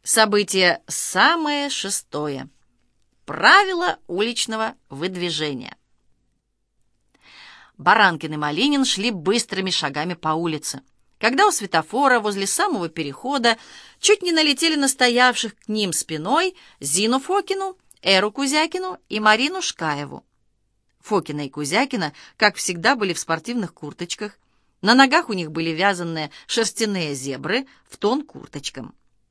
Событие самое шестое. Правила уличного выдвижения. Баранкин и Малинин шли быстрыми шагами по улице, когда у светофора возле самого перехода чуть не налетели на стоявших к ним спиной Зину Фокину, Эру Кузякину и Марину Шкаеву. Фокина и Кузякина, как всегда, были в спортивных курточках. На ногах у них были вязаные шерстяные зебры в тон курточкам.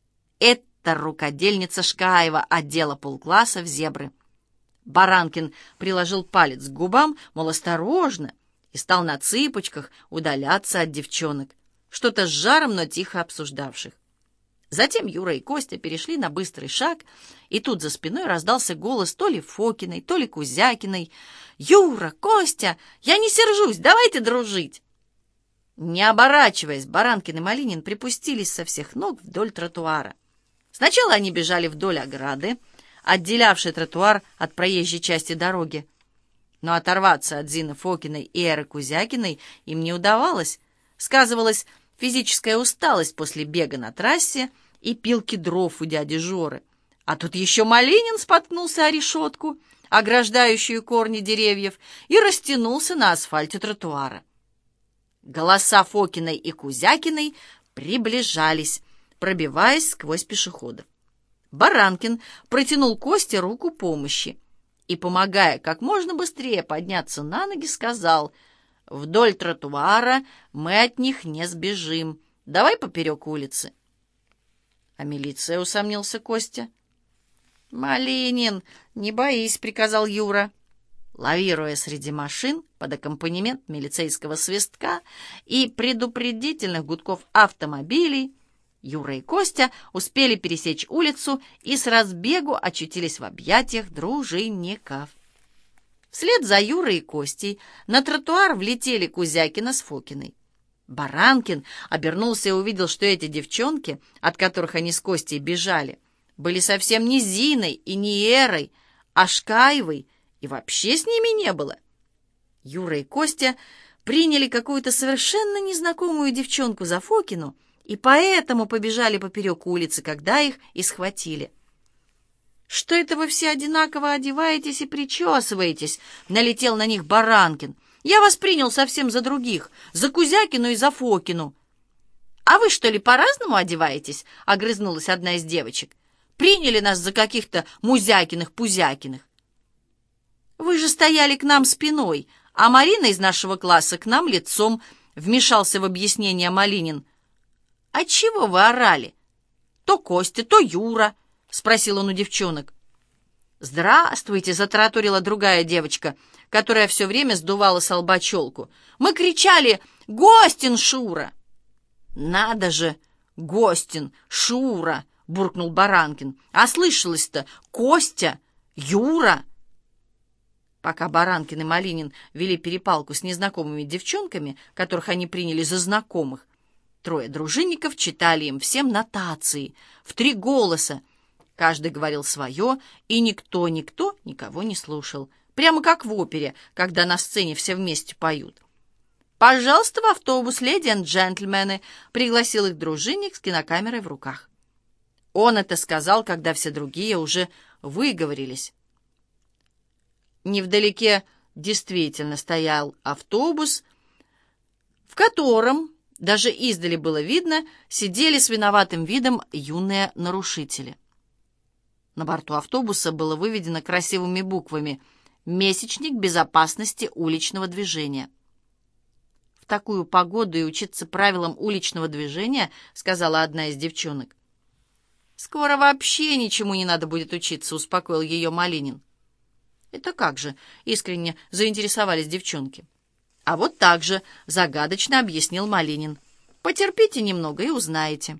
Это рукодельница Шкаева одела полкласса в зебры. Баранкин приложил палец к губам, мол, осторожно, и стал на цыпочках удаляться от девчонок, что-то с жаром, но тихо обсуждавших. Затем Юра и Костя перешли на быстрый шаг, и тут за спиной раздался голос то ли Фокиной, то ли Кузякиной. «Юра, Костя, я не сержусь, давайте дружить!» Не оборачиваясь, Баранкин и Малинин припустились со всех ног вдоль тротуара. Сначала они бежали вдоль ограды, отделявшей тротуар от проезжей части дороги. Но оторваться от Зины Фокиной и Эры Кузякиной им не удавалось. Сказывалась физическая усталость после бега на трассе и пилки дров у дяди Жоры. А тут еще Малинин споткнулся о решетку, ограждающую корни деревьев, и растянулся на асфальте тротуара. Голоса Фокиной и Кузякиной приближались, пробиваясь сквозь пешеходов. Баранкин протянул Косте руку помощи и, помогая как можно быстрее подняться на ноги, сказал: «Вдоль тротуара мы от них не сбежим. Давай поперек улицы». «А милиция?» — усомнился Костя. «Малинин, не боись», — приказал Юра. Лавируя среди машин под аккомпанемент милицейского свистка и предупредительных гудков автомобилей, Юра и Костя успели пересечь улицу и с разбегу очутились в объятиях дружинников. Вслед за Юрой и Костей на тротуар влетели Кузякина с Фокиной. Баранкин обернулся и увидел, что эти девчонки, от которых они с Костей бежали, были совсем не Зиной и не Эрой, а Шкаевой, и вообще с ними не было. Юра и Костя приняли какую-то совершенно незнакомую девчонку за Фокину и поэтому побежали поперек улицы, когда их и схватили. «Что это вы все одинаково одеваетесь и причесываетесь?» — налетел на них Баранкин. «Я вас принял совсем за других, за Кузякину и за Фокину». «А вы, что ли, по-разному одеваетесь?» — огрызнулась одна из девочек. «Приняли нас за каких-то Музякиных-Пузякиных». «Вы же стояли к нам спиной, а Марина из нашего класса к нам лицом», — вмешался в объяснение Малинин. «А чего вы орали? То Костя, то Юра», — спросил он у девчонок. «Здравствуйте», — затараторила другая девочка, которая все время сдувала со лба челку. «Мы кричали: Гостин, Шура!» «Надо же, Гостин, Шура!» — буркнул Баранкин. «А слышалось-то: Костя, Юра!» Пока Баранкин и Малинин вели перепалку с незнакомыми девчонками, которых они приняли за знакомых, трое дружинников читали им всем нотации в 3 голоса. Каждый говорил свое, и никто никого не слушал. Прямо как в опере, когда на сцене все вместе поют. «Пожалуйста, в автобус, леди и джентльмены», — пригласил их дружинник с кинокамерой в руках. Он это сказал, когда все другие уже выговорились. Невдалеке действительно стоял автобус, в котором, даже издали было видно, сидели с виноватым видом юные нарушители. На борту автобуса было выведено красивыми буквами «Месячник безопасности уличного движения». «В такую погоду и учиться правилам уличного движения», — сказала одна из девчонок. «Скоро вообще ничему не надо будет учиться», — успокоил ее Малинин. «Это как же?» — искренне заинтересовались девчонки. «А вот так же», — загадочно объяснил Малинин. «Потерпите немного и узнаете».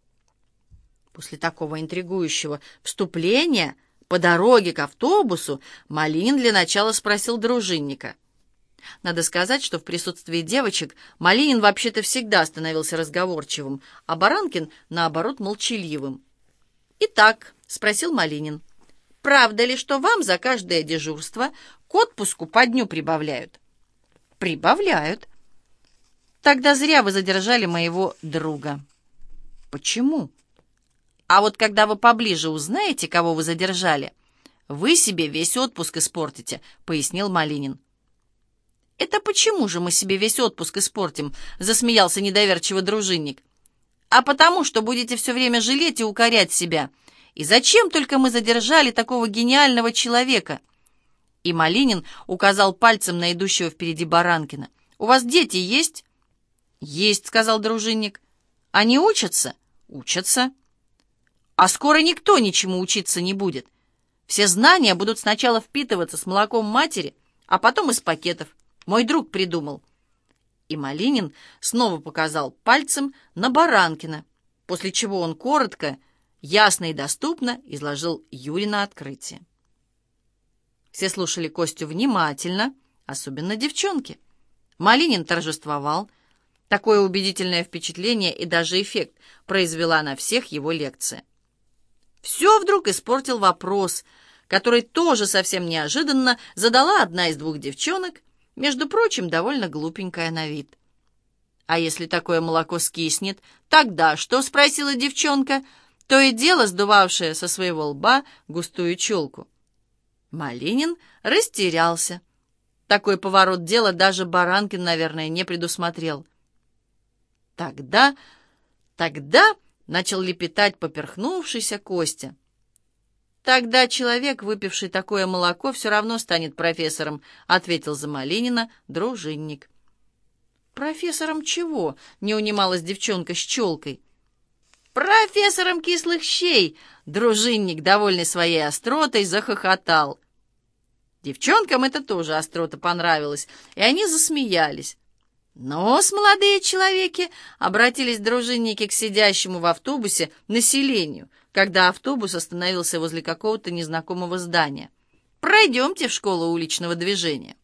После такого интригующего вступления по дороге к автобусу Малинин для начала спросил дружинника. Надо сказать, что в присутствии девочек Малинин вообще-то всегда становился разговорчивым, а Баранкин, наоборот, молчаливым. «Итак», — спросил Малинин, — «правда ли, что вам за каждое дежурство к отпуску по дню прибавляют?» «Прибавляют». «Тогда зря вы задержали моего друга». «Почему?» А вот когда вы поближе узнаете, кого вы задержали, вы себе весь отпуск испортите», — пояснил Малинин. «Это почему же мы себе весь отпуск испортим?» — засмеялся недоверчиво дружинник. «А потому, что будете все время жалеть и укорять себя. И зачем только мы задержали такого гениального человека?» И Малинин указал пальцем на идущего впереди Баранкина. «У вас дети есть?» «Есть», — сказал дружинник. «Они учатся?» «Учатся». «А скоро никто ничему учиться не будет. Все знания будут сначала впитываться с молоком матери, а потом из пакетов. Мой друг придумал». И Малинин снова показал пальцем на Баранкина, после чего он коротко, ясно и доступно изложил Юрина открытие. Все слушали Костю внимательно, особенно девчонки. Малинин торжествовал. Такое убедительное впечатление и даже эффект произвела на всех его лекция. Все вдруг испортил вопрос, который тоже совсем неожиданно задала одна из двух девчонок, между прочим, довольно глупенькая на вид. «А если такое молоко скиснет, тогда что?» — спросила девчонка, то и дело сдувавшая со своего лба густую челку. Малинин растерялся. Такой поворот дела даже Баранкин, наверное, не предусмотрел. «Тогда...» — начал лепетать поперхнувшийся Костя. «Тогда человек, выпивший такое молоко, все равно станет профессором», — ответил за Малинина дружинник. «Профессором чего?» — не унималась девчонка с челкой. «Профессором кислых щей!» — дружинник, довольный своей остротой, захохотал. Девчонкам это тоже острота понравилась, и они засмеялись. «Но-с, молодые человеки!» — обратились дружинники к сидящему в автобусе населению, когда автобус остановился возле какого-то незнакомого здания. «Пройдемте в школу уличного движения».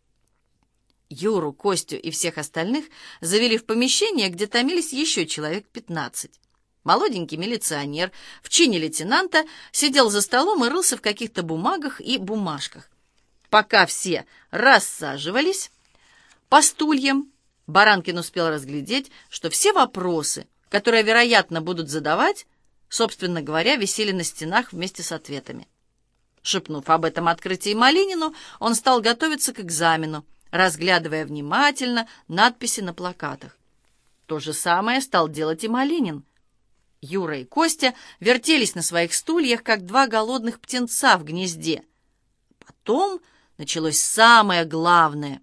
Юру, Костю и всех остальных завели в помещение, где томились еще человек 15. Молоденький милиционер в чине лейтенанта сидел за столом и рылся в каких-то бумагах и бумажках. Пока все рассаживались по стульям, Баранкин успел разглядеть, что все вопросы, которые, вероятно, будут задавать, собственно говоря, висели на стенах вместе с ответами. Шепнув об этом открытии Малинину, он стал готовиться к экзамену, разглядывая внимательно надписи на плакатах. То же самое стал делать и Малинин. Юра и Костя вертелись на своих стульях, как два голодных птенца в гнезде. Потом началось самое главное.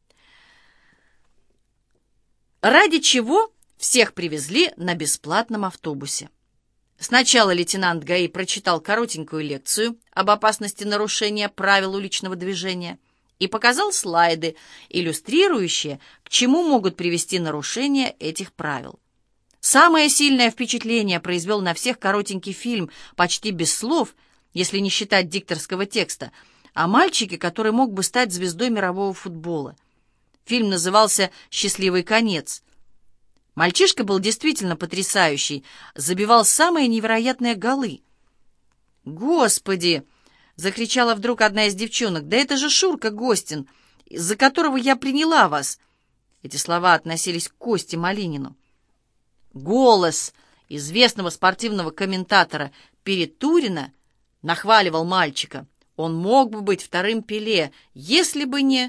Ради чего всех привезли на бесплатном автобусе. Сначала лейтенант ГАИ прочитал коротенькую лекцию об опасности нарушения правил уличного движения и показал слайды, иллюстрирующие, к чему могут привести нарушения этих правил. Самое сильное впечатление произвел на всех коротенький фильм, почти без слов, если не считать дикторского текста, о мальчике, который мог бы стать звездой мирового футбола. Фильм назывался «Счастливый конец». Мальчишка был действительно потрясающий, забивал самые невероятные голы. «Господи!» — закричала вдруг одна из девчонок. «Да это же Шурка Гостин, из-за которого я приняла вас!» Эти слова относились к Косте Малинину. Голос известного спортивного комментатора Перетурина нахваливал мальчика. Он мог бы быть вторым Пеле, если бы не...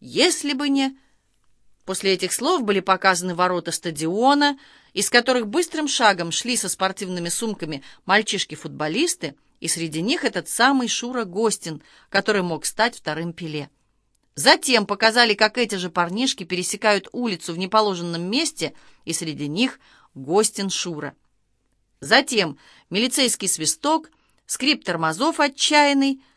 После этих слов были показаны ворота стадиона, из которых быстрым шагом шли со спортивными сумками мальчишки-футболисты, и среди них этот самый Шура Гостин, который мог стать вторым Пеле. Затем показали, как эти же парнишки пересекают улицу в неположенном месте, и среди них Гостин Шура. Затем милицейский свисток, скрип тормозов отчаянный,